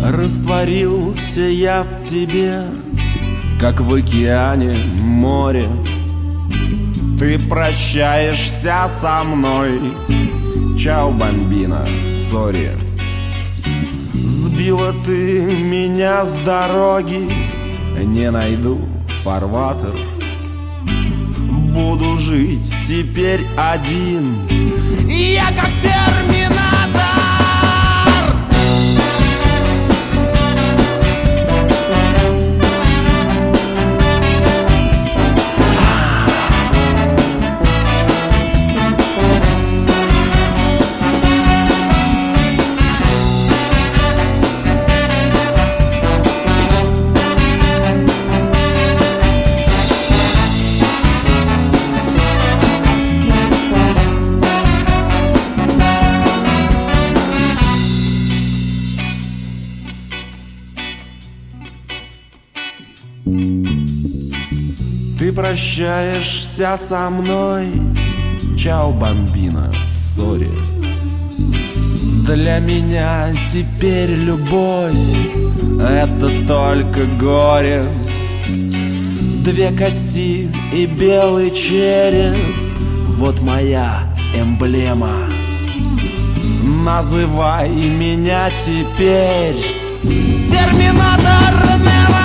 Растворился я в тебе, как в океане море. Ты прощаешься со мной, чао, бомбина, сори. Сбила ты меня с дороги, не найду фарватер. Буду жить теперь один, я как терминатор. Ты прощаешься со мной, чао, бомбина, сори. Для меня теперь любовь — это только горе. Две кости и белый череп — вот моя эмблема. Называй меня теперь терминатор Нева.